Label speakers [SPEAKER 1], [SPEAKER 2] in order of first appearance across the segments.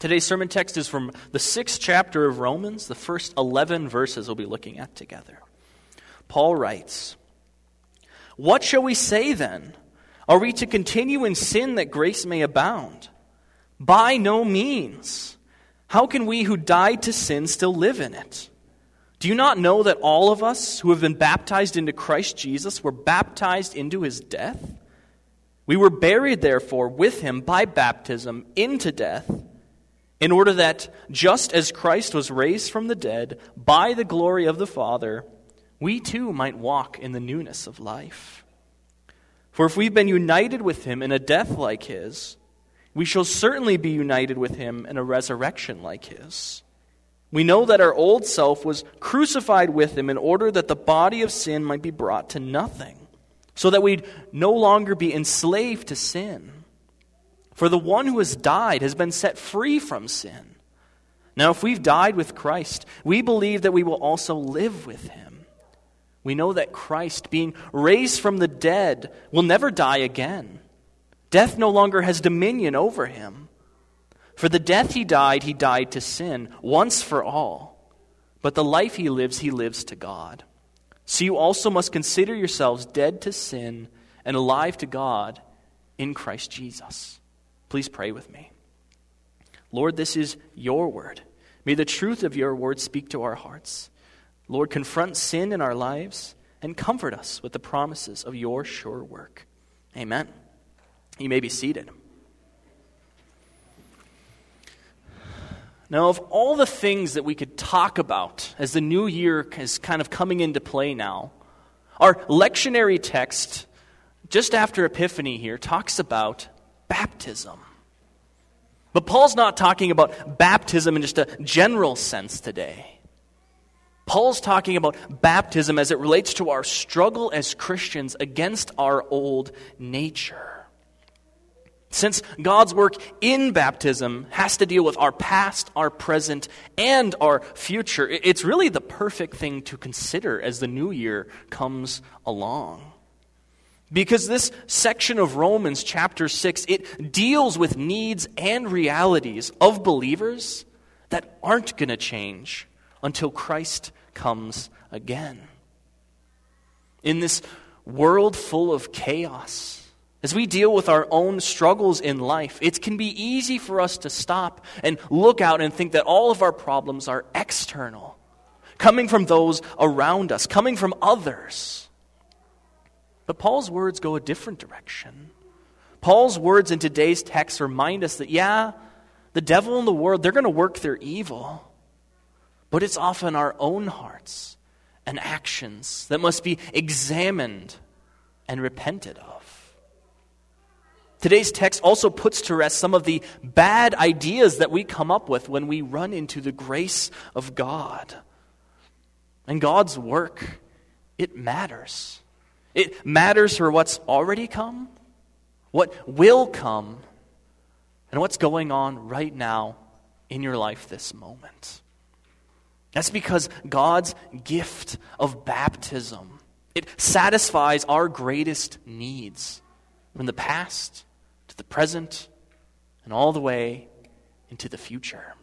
[SPEAKER 1] Today's sermon text is from the 6th chapter of Romans. The first 11 verses we'll be looking at together. Paul writes, "What shall we say then? Are we to continue in sin that grace may abound? By no means. How can we who died to sin still live in it? Do you not know that all of us who have been baptized into Christ Jesus were baptized into his death? We were buried, therefore, with him by baptism into death, in order that, just as Christ was raised from the dead by the glory of the Father, we too might walk in the newness of life. For if we've been united with him in a death like his, we shall certainly be united with him in a resurrection like his. We know that our old self was crucified with him in order that the body of sin might be brought to nothing, so that we'd no longer be enslaved to sin. For the one who has died has been set free from sin. Now if we've died with Christ, we believe that we will also live with him. We know that Christ, being raised from the dead, will never die again. Death no longer has dominion over him. For the death he died to sin, once for all. But the life he lives to God. So you also must consider yourselves dead to sin and alive to God in Christ Jesus." Please pray with me. Lord, this is your word. May the truth of your word speak to our hearts. Lord, confront sin in our lives and comfort us with the promises of your sure work. Amen. You may be seated. Now, of all the things that we could talk about as the new year is kind of coming into play now, our lectionary text, just after Epiphany here, talks about baptism. But Paul's not talking about baptism in just a general sense today. Paul's talking about baptism as it relates to our struggle as Christians against our old nature. Since God's work in baptism has to deal with our past, our present, and our future, it's really the perfect thing to consider as the new year comes along. Because this section of Romans chapter 6, it deals with needs and realities of believers that aren't going to change until Christ comes again. In this world full of chaos, as we deal with our own struggles in life, it can be easy for us to stop and look out and think that all of our problems are external, coming from those around us, coming from others. But Paul's words go a different direction. Paul's words in today's text remind us that, the devil and the world, they're going to work their evil. But it's often our own hearts and actions that must be examined and repented of. Today's text also puts to rest some of the bad ideas that we come up with when we run into the grace of God. And God's work, it matters. It matters for what's already come, what will come, and what's going on right now in your life this moment. That's because God's gift of baptism, it satisfies our greatest needs from the past to the present and all the way into the future.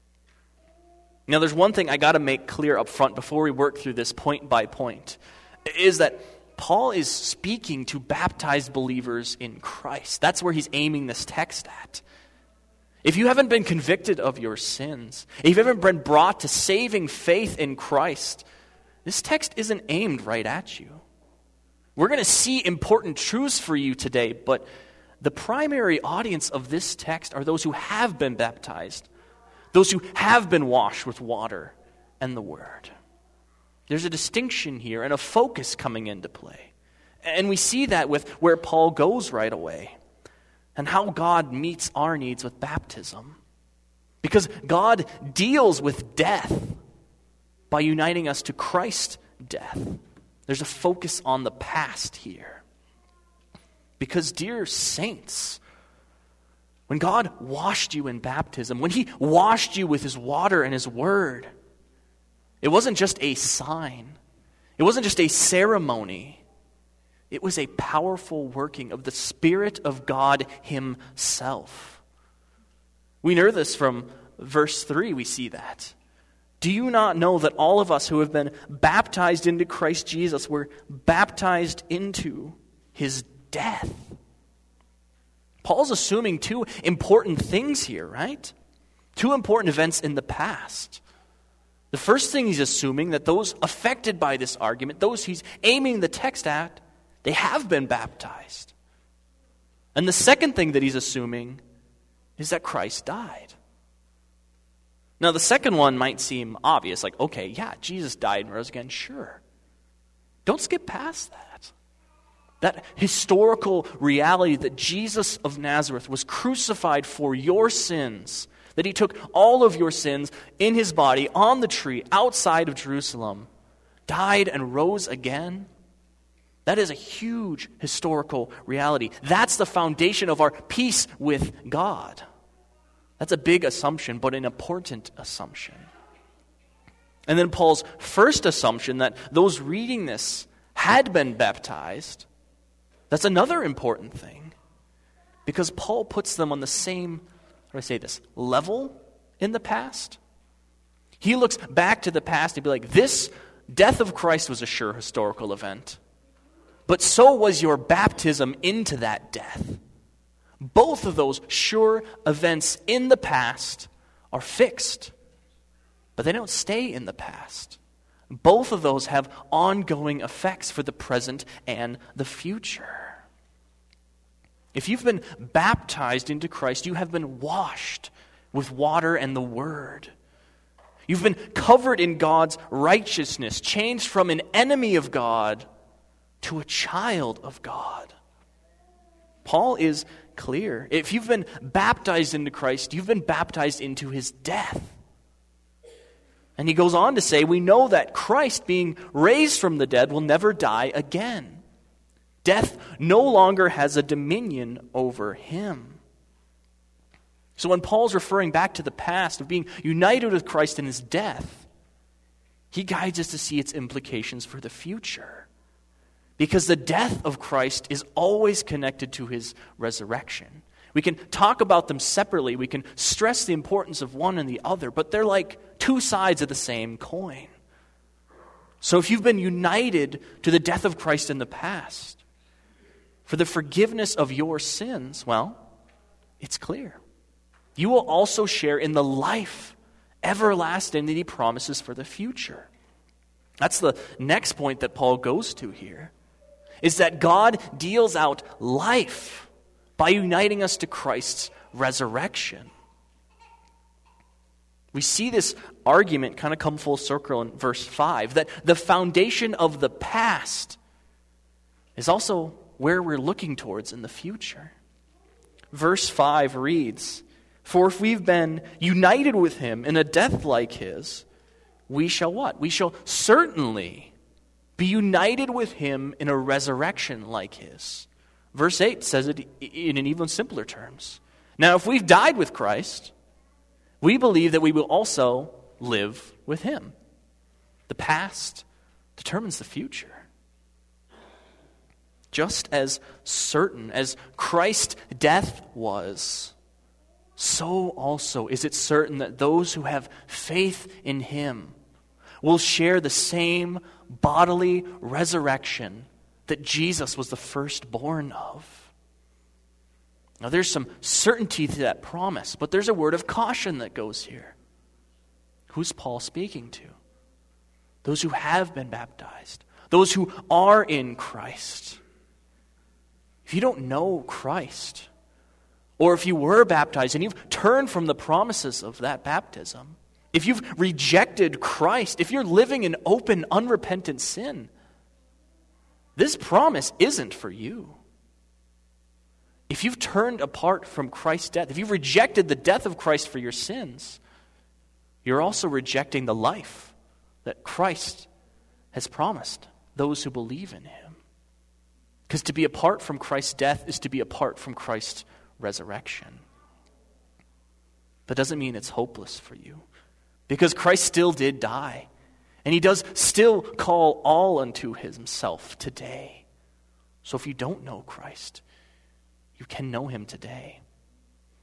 [SPEAKER 1] Now, there's one thing I got to make clear up front before we work through this point by point, is that Paul is speaking to baptized believers in Christ. That's where he's aiming this text at. If you haven't been convicted of your sins, if you haven't been brought to saving faith in Christ, this text isn't aimed right at you. We're going to see important truths for you today, but the primary audience of this text are those who have been baptized, those who have been washed with water and the Word. There's a distinction here and a focus coming into play. And we see that with where Paul goes right away and how God meets our needs with baptism. Because God deals with death by uniting us to Christ's death. There's a focus on the past here. Because, dear saints, when God washed you in baptism, when He washed you with His water and His Word, it wasn't just a sign. It wasn't just a ceremony. It was a powerful working of the Spirit of God Himself. We know this from verse 3, we see that. Do you not know that all of us who have been baptized into Christ Jesus were baptized into his death? Paul's assuming two important things here, right? Two important events in the past. The first thing he's assuming that those affected by this argument, those he's aiming the text at, they have been baptized. And the second thing that he's assuming is that Christ died. Now, the second one might seem obvious, like, okay, yeah, Jesus died and rose again, sure. Don't skip past that. That historical reality that Jesus of Nazareth was crucified for your sins, that he took all of your sins in his body on the tree outside of Jerusalem, died and rose again. That is a huge historical reality. That's the foundation of our peace with God. That's a big assumption, but an important assumption. And then Paul's first assumption that those reading this had been baptized, that's another important thing. Because Paul puts them on the same, how do I say this, level in the past. He looks back to the past and be like, this death of Christ was a sure historical event. But so was your baptism into that death. Both of those sure events in the past are fixed, but they don't stay in the past. Both of those have ongoing effects for the present and the future. If you've been baptized into Christ, you have been washed with water and the Word. You've been covered in God's righteousness, changed from an enemy of God to a child of God. Paul is clear. If you've been baptized into Christ, you've been baptized into his death. And he goes on to say, we know that Christ, being raised from the dead, will never die again. Death no longer has a dominion over him. So when Paul's referring back to the past of being united with Christ in his death, he guides us to see its implications for the future. Because the death of Christ is always connected to his resurrection. We can talk about them separately. We can stress the importance of one and the other, but they're like two sides of the same coin. So if you've been united to the death of Christ in the past, for the forgiveness of your sins, well, it's clear. You will also share in the life everlasting that he promises for the future. That's the next point that Paul goes to here. Is that God deals out life by uniting us to Christ's resurrection. We see this argument kind of come full circle in verse 5, that the foundation of the past is also where we're looking towards in the future. Verse 5 reads, "For if we've been united with him in a death like his, we shall what? We shall certainly be united with him in a resurrection like his." Verse 8 says it in an even simpler terms. Now, if we've died with Christ, we believe that we will also live with him. The past determines the future. Just as certain as Christ's death was, so also is it certain that those who have faith in him will share the same bodily resurrection that Jesus was the firstborn of. Now there's some certainty to that promise, but there's a word of caution that goes here. Who's Paul speaking to? Those who have been baptized. Those who are in Christ. If you don't know Christ, or if you were baptized and you've turned from the promises of that baptism, if you've rejected Christ, if you're living in open, unrepentant sin, this promise isn't for you. If you've turned apart from Christ's death, if you've rejected the death of Christ for your sins, you're also rejecting the life that Christ has promised those who believe in him. Because to be apart from Christ's death is to be apart from Christ's resurrection. That doesn't mean it's hopeless for you. Because Christ still did die. And he does still call all unto himself today. So if you don't know Christ, you can know him today.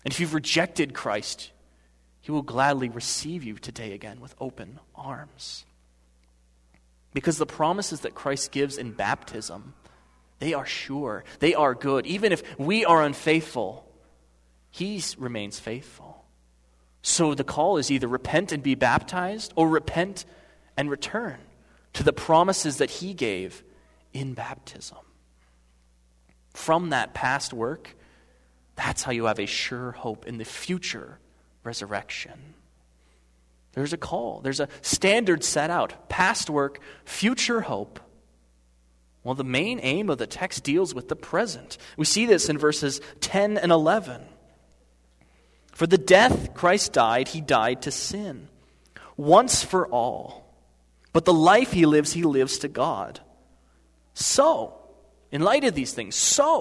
[SPEAKER 1] And if you've rejected Christ, he will gladly receive you today again with open arms. Because the promises that Christ gives in baptism, they are sure, they are good. Even if we are unfaithful, he remains faithful. So the call is either repent and be baptized, or repent and return to the promises that he gave in baptism. From that past work, that's how you have a sure hope in the future resurrection. There's a call. There's a standard set out. Past work, future hope. Well, the main aim of the text deals with the present. We see this in verses 10 and 11. For the death Christ died, he died to sin, once for all. But the life he lives to God. So, in light of these things,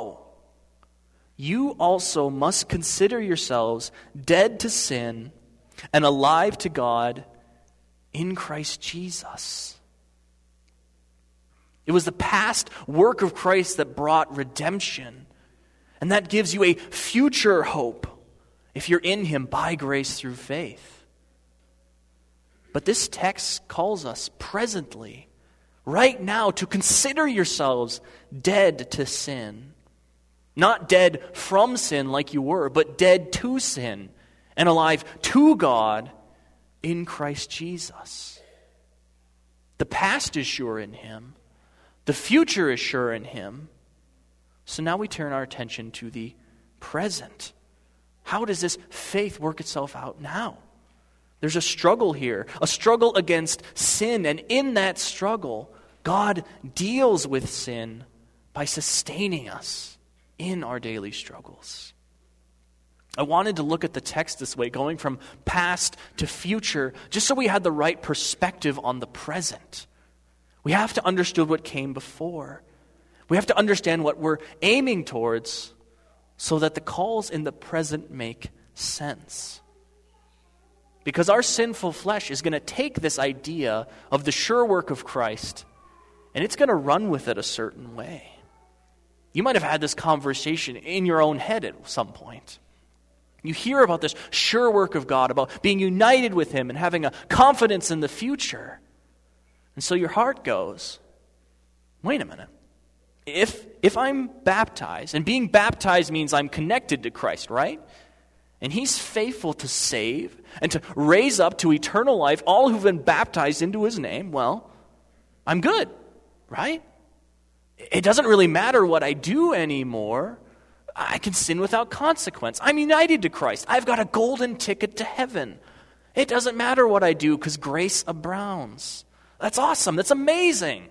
[SPEAKER 1] you also must consider yourselves dead to sin and alive to God in Christ Jesus. It was the past work of Christ that brought redemption, and that gives you a future hope if you're in him by grace through faith. But this text calls us presently, right now, to consider yourselves dead to sin. Not dead from sin like you were, but dead to sin and alive to God in Christ Jesus. The past is sure in him. The future is sure in him. So now we turn our attention to the present. How does this faith work itself out now? There's a struggle here, a struggle against sin, and in that struggle, God deals with sin by sustaining us in our daily struggles. I wanted to look at the text this way, going from past to future, just so we had the right perspective on the present. We have to understand what came before. We have to understand what we're aiming towards so that the calls in the present make sense. Because our sinful flesh is going to take this idea of the sure work of Christ, and it's going to run with it a certain way. You might have had this conversation in your own head at some point. You hear about this sure work of God, about being united with him and having a confidence in the future. And so your heart goes, wait a minute. If I'm baptized, and being baptized means I'm connected to Christ, right? And he's faithful to save and to raise up to eternal life all who've been baptized into his name, well, I'm good, right? It doesn't really matter what I do anymore. I can sin without consequence. I'm united to Christ. I've got a golden ticket to heaven. It doesn't matter what I do because grace abounds. That's awesome. That's amazing.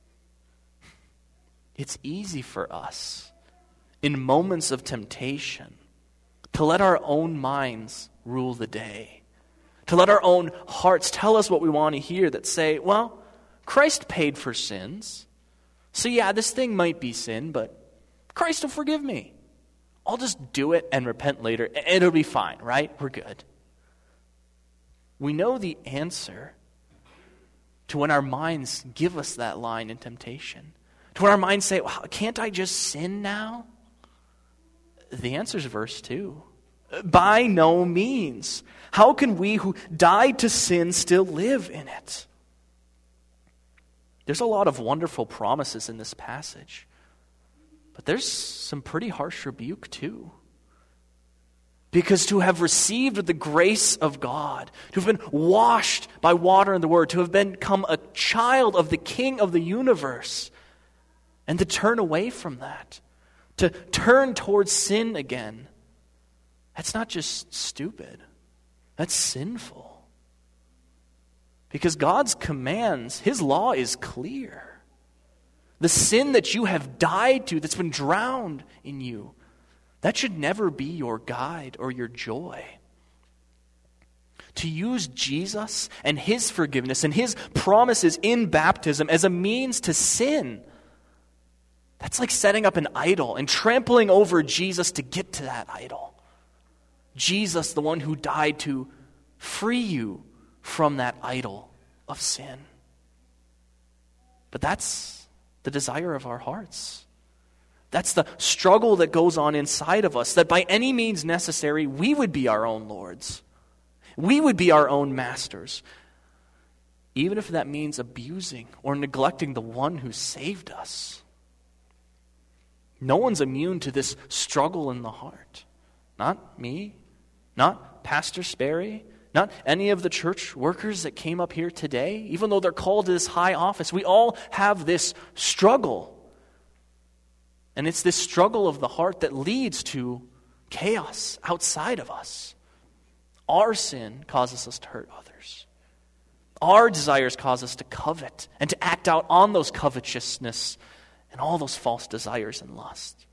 [SPEAKER 1] It's easy for us in moments of temptation to let our own minds rule the day, to let our own hearts tell us what we want to hear, that say, well, Christ paid for sins, so yeah, this thing might be sin, but Christ will forgive me. I'll just do it and repent later, and it'll be fine, right? We're good. We know the answer to when our minds give us that line in temptation, to when our minds say, well, can't I just sin now? The answer is verse 2. By no means. How can we who died to sin still live in it? There's a lot of wonderful promises in this passage, but there's some pretty harsh rebuke too. Because to have received the grace of God, to have been washed by water and the word, to have become a child of the King of the universe, and to turn away from that, to turn towards sin again, that's not just stupid. That's sinful. Because God's commands, his law is clear. The sin that you have died to, that's been drowned in you, that should never be your guide or your joy. To use Jesus and his forgiveness and his promises in baptism as a means to sin, that's like setting up an idol and trampling over Jesus to get to that idol. Jesus, the one who died to free you from that idol of sin. But that's the desire of our hearts. That's the struggle that goes on inside of us, that by any means necessary, we would be our own lords. We would be our own masters, even if that means abusing or neglecting the one who saved us. No one's immune to this struggle in the heart. Not me, not Pastor Sperry, not any of the church workers that came up here today, even though they're called to this high office. We all have this struggle. And it's this struggle of the heart that leads to chaos outside of us. Our sin causes us to hurt others. Our desires cause us to covet and to act out on those covetousness and all those false desires and lust.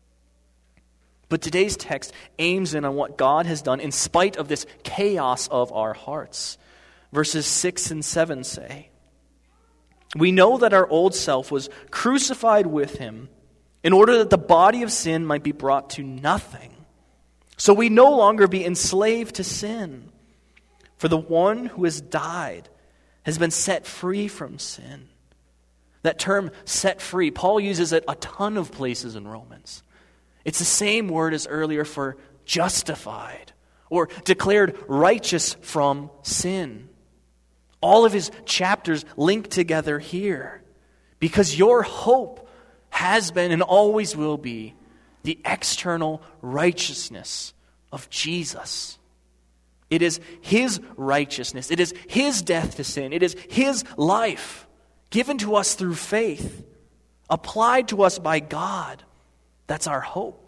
[SPEAKER 1] But today's text aims in on what God has done in spite of this chaos of our hearts. Verses 6 and 7 say, "We know that our old self was crucified with him in order that the body of sin might be brought to nothing. So we no longer be enslaved to sin. For the one who has died has been set free from sin." That term, set free, Paul uses it a ton of places in Romans. It's the same word as earlier for justified or declared righteous from sin. All of his chapters link together here because your hope has been and always will be the external righteousness of Jesus. It is his righteousness. It is his death to sin. It is his life given to us through faith, applied to us by God. That's our hope.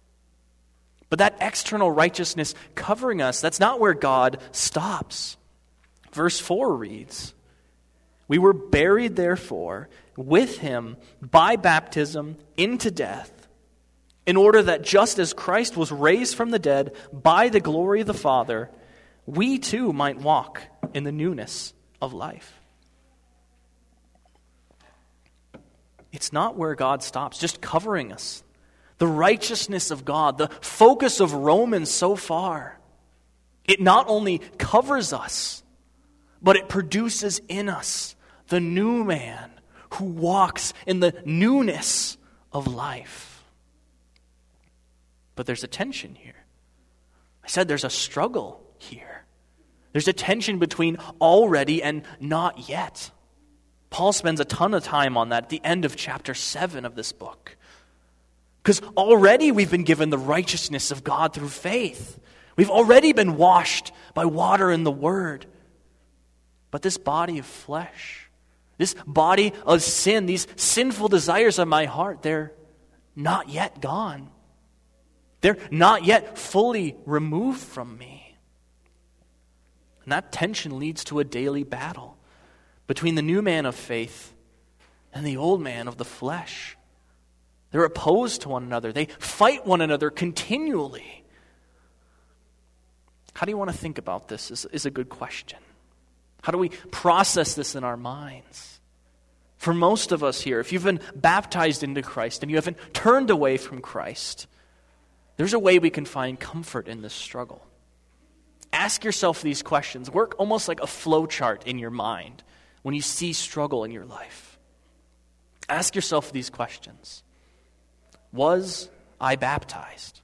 [SPEAKER 1] But that external righteousness covering us, that's not where God stops. Verse 4 reads, "We were buried, therefore, with him by baptism into death, in order that just as Christ was raised from the dead by the glory of the Father, we too might walk in the newness of life." It's not where God stops, just covering us. The righteousness of God, the focus of Romans so far, it not only covers us, but it produces in us the new man who walks in the newness of life. But there's a tension here. I said there's a struggle here. There's a tension between already and not yet. Paul spends a ton of time on that at the end of chapter 7 of this book. Because already we've been given the righteousness of God through faith. We've already been washed by water and the Word. But this body of flesh, this body of sin, these sinful desires of my heart, they're not yet gone. They're not yet fully removed from me. And that tension leads to a daily battle between the new man of faith and the old man of the flesh. They're opposed to one another. They fight one another continually. How do you want to think about this is a good question. How do we process this in our minds? For most of us here, if you've been baptized into Christ and you haven't turned away from Christ, there's a way we can find comfort in this struggle. Ask yourself these questions. Work almost like a flow chart in your mind when you see struggle in your life. Ask yourself these questions. Was I baptized?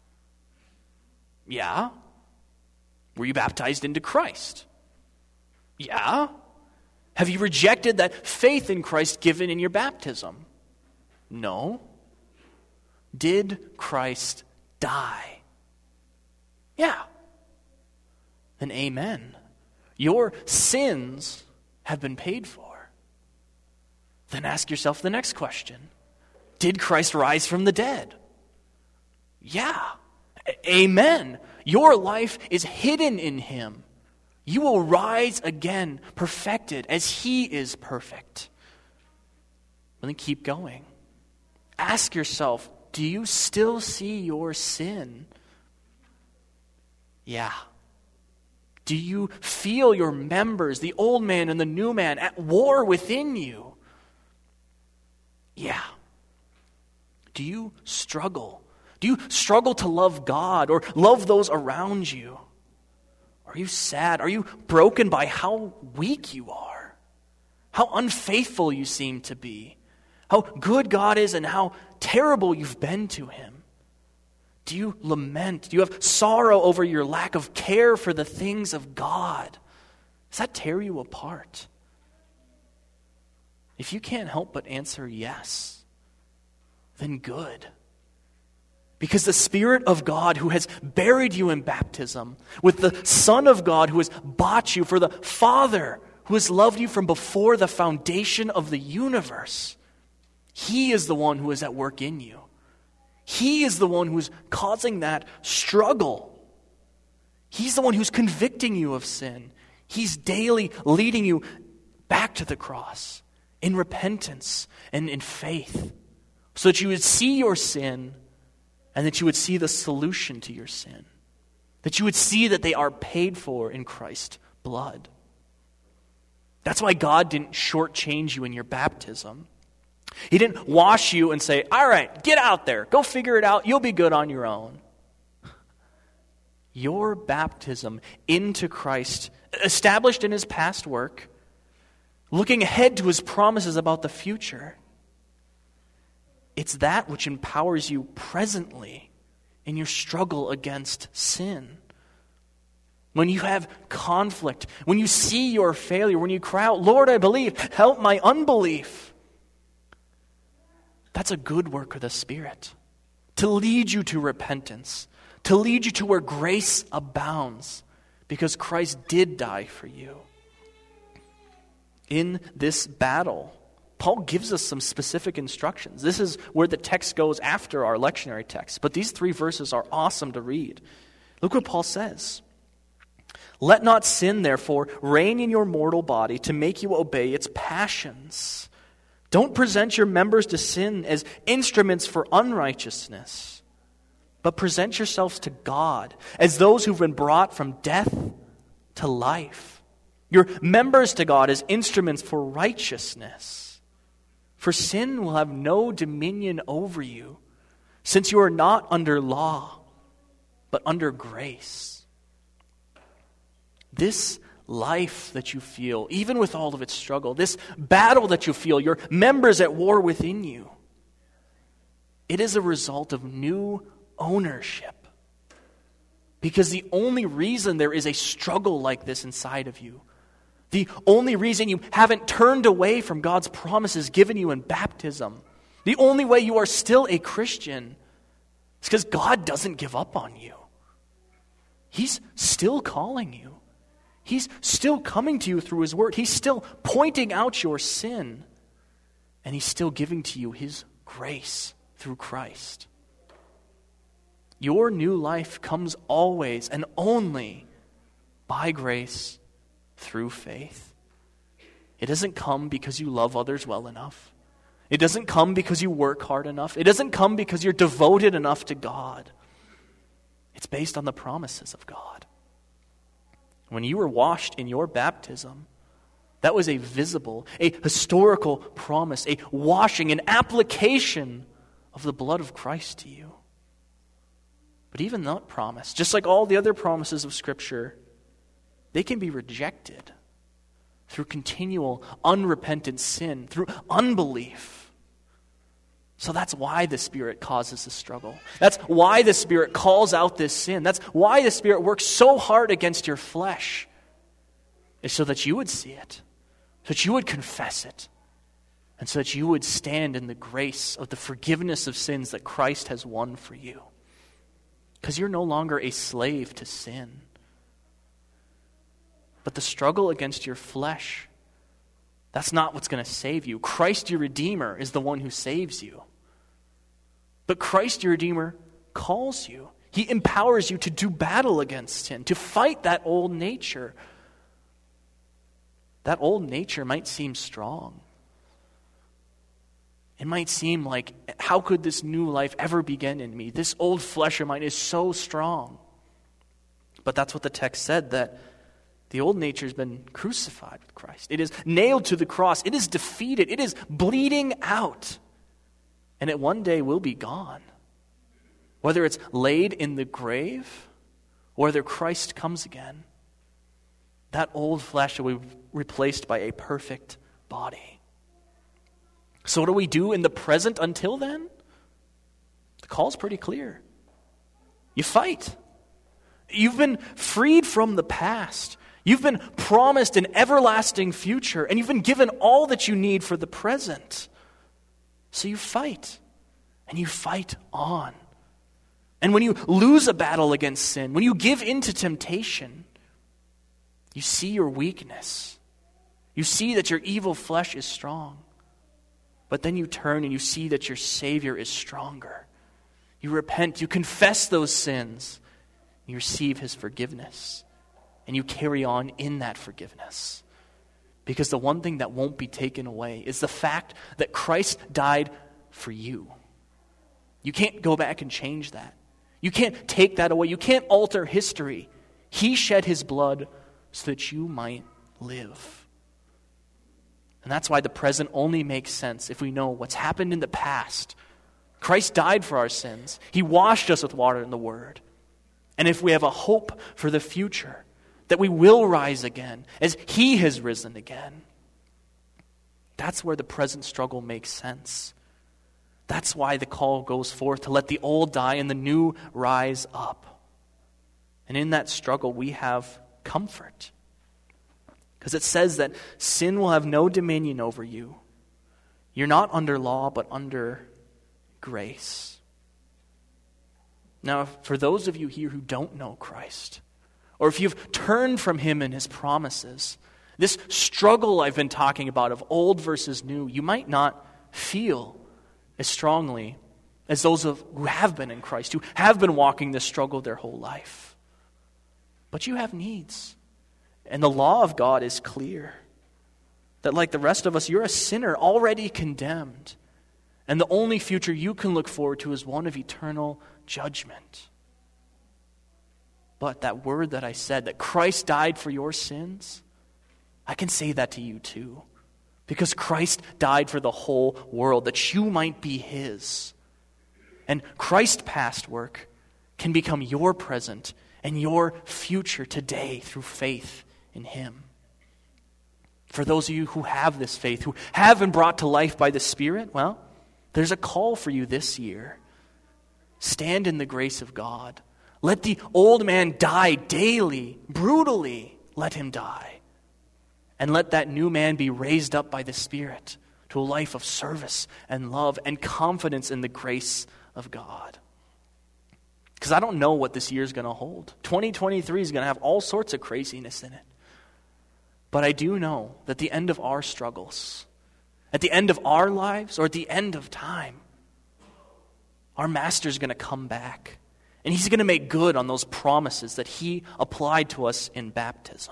[SPEAKER 1] Yeah. Were you baptized into Christ? Yeah. Have you rejected that faith in Christ given in your baptism? No. Did Christ die? Yeah. Then amen. Your sins have been paid for. Then ask yourself the next question. Did Christ rise from the dead? Yeah. Amen. Your life is hidden in him. You will rise again, perfected as he is perfect. And then keep going. Ask yourself, do you still see your sin? Yeah. Do you feel your members, the old man and the new man, at war within you? Yeah. Do you struggle? Do you struggle to love God or love those around you? Are you sad? Are you broken by how weak you are? How unfaithful you seem to be? how good God is and how terrible you've been to him? Do you lament? Do you have sorrow over your lack of care for the things of God? Does that tear you apart? If you can't help but answer yes, then good. Because the Spirit of God who has buried you in baptism, with the Son of God who has bought you, for the Father who has loved you from before the foundation of the universe, he is the one who is at work in you. He is the one who is causing that struggle. He's the one who's convicting you of sin. He's daily leading you back to the cross in repentance and in faith, so that you would see your sin and that you would see the solution to your sin, that you would see that they are paid for in Christ's blood. That's why God didn't shortchange you in your baptism. He didn't wash you and say, all right, get out there, go figure it out, you'll be good on your own. Your baptism into Christ, established in his past work, looking ahead to his promises about the future, it's that which empowers you presently in your struggle against sin. When you have conflict, when you see your failure, when you cry out, Lord, I believe, help my unbelief. That's a good work of the Spirit, to lead you to repentance, to lead you to where grace abounds, because Christ did die for you. In this battle, Paul gives us some specific instructions. This is where the text goes after our lectionary text, but these 3 verses are awesome to read. Look what Paul says. Let not sin, therefore, reign in your mortal body to make you obey its passions. Don't present your members to sin as instruments for unrighteousness, but present yourselves to God as those who've been brought from death to life. Your members to God as instruments for righteousness. For sin will have no dominion over you, since you are not under law, but under grace. This life that you feel, even with all of its struggle, this battle that you feel, your members at war within you, it is a result of new ownership. Because the only reason there is a struggle like this inside of you, the only reason you haven't turned away from God's promises given you in baptism, the only way you are still a Christian, is because God doesn't give up on you. He's still calling you. He's still coming to you through his word. He's still pointing out your sin. And he's still giving to you his grace through Christ. Your new life comes always and only by grace through faith. It doesn't come because you love others well enough. It doesn't come because you work hard enough. It doesn't come because you're devoted enough to God. It's based on the promises of God. When you were washed in your baptism, that was a visible, a historical promise, a washing, an application of the blood of Christ to you. But even that promise, just like all the other promises of Scripture, they can be rejected through continual unrepentant sin, through unbelief. So that's why the Spirit causes the struggle. That's why the Spirit calls out this sin. That's why the Spirit works so hard against your flesh, is so that you would see it, so that you would confess it, and so that you would stand in the grace of the forgiveness of sins that Christ has won for you. Because you're no longer a slave to sin. But the struggle against your flesh, that's not what's going to save you. Christ your Redeemer is the one who saves you. But Christ your Redeemer calls you. He empowers you to do battle against sin, to fight that old nature. That old nature might seem strong. It might seem like, how could this new life ever begin in me? This old flesh of mine is so strong. But that's what the text said, that the old nature has been crucified with Christ. It is nailed to the cross. It is defeated. It is bleeding out. And it one day will be gone. Whether it's laid in the grave or whether Christ comes again, that old flesh will be replaced by a perfect body. So what do we do in the present until then? The call's pretty clear. You fight. You've been freed from the past. You've been promised an everlasting future, and you've been given all that you need for the present. So you fight, and you fight on. And when you lose a battle against sin, when you give in to temptation, you see your weakness. You see that your evil flesh is strong. But then you turn and you see that your Savior is stronger. You repent, you confess those sins, you receive His forgiveness, and you carry on in that forgiveness. Because the one thing that won't be taken away is the fact that Christ died for you. You can't go back and change that. You can't take that away. You can't alter history. He shed His blood so that you might live. And that's why the present only makes sense if we know what's happened in the past. Christ died for our sins. He washed us with water and the Word. And if we have a hope for the future, that we will rise again as He has risen again, that's where the present struggle makes sense. That's why the call goes forth to let the old die and the new rise up. And in that struggle, we have comfort. Because it says that sin will have no dominion over you. You're not under law, but under grace. Now, for those of you here who don't know Christ, or if you've turned from Him and His promises, this struggle I've been talking about of old versus new, you might not feel as strongly as those who have been in Christ, who have been walking this struggle their whole life. But you have needs. And the law of God is clear. That like the rest of us, you're a sinner already condemned. And the only future you can look forward to is one of eternal judgment. But that word that I said, that Christ died for your sins, I can say that to you too. Because Christ died for the whole world, that you might be His. And Christ's past work can become your present and your future today through faith in Him. For those of you who have this faith, who have been brought to life by the Spirit, well, there's a call for you this year. Stand in the grace of God. Let the old man die daily, brutally. Let him die. And let that new man be raised up by the Spirit to a life of service and love and confidence in the grace of God. Because I don't know what this year is going to hold. 2023 is going to have all sorts of craziness in it. But I do know that the end of our struggles, at the end of our lives, or at the end of time, our Master's going to come back. And He's going to make good on those promises that He applied to us in baptism.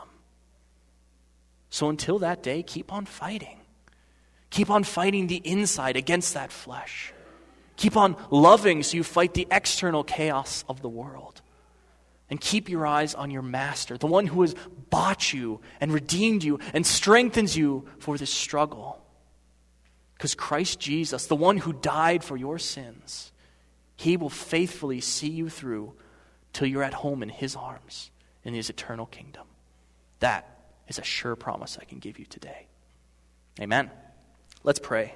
[SPEAKER 1] So until that day, keep on fighting. Keep on fighting the inside against that flesh. Keep on loving so you fight the external chaos of the world. And keep your eyes on your Master, the one who has bought you and redeemed you and strengthens you for this struggle. Because Christ Jesus, the one who died for your sins, He will faithfully see you through till you're at home in His arms in His eternal kingdom. That is a sure promise I can give you today. Amen. Let's pray.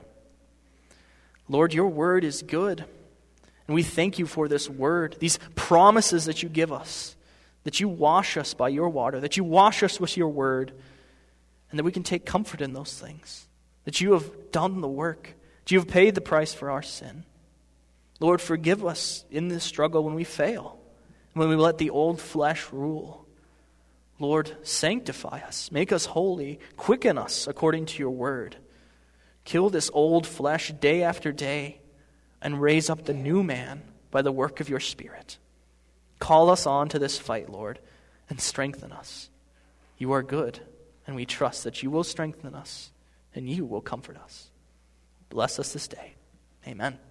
[SPEAKER 1] Lord, your word is good. And we thank you for this word, these promises that you give us, that you wash us by your water, that you wash us with your word, and that we can take comfort in those things, that you have done the work, that you have paid the price for our sin. Lord, forgive us in this struggle when we fail, when we let the old flesh rule. Lord, sanctify us, make us holy, quicken us according to your word. Kill this old flesh day after day, and raise up the new man by the work of your Spirit. Call us on to this fight, Lord, and strengthen us. You are good, and we trust that you will strengthen us, and you will comfort us. Bless us this day. Amen.